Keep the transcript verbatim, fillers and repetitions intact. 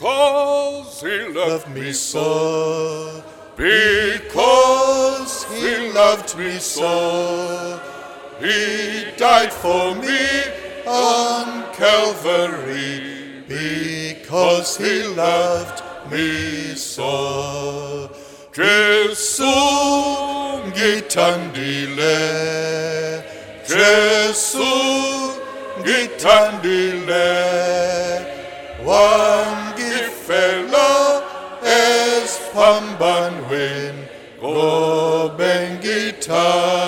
Because he loved me so, because he loved me so, he died for me on Calvary, because he loved me so. Jesu ngithandile, Jesu ngithandile, wangifela esiphambanweni ngoba ngithandile.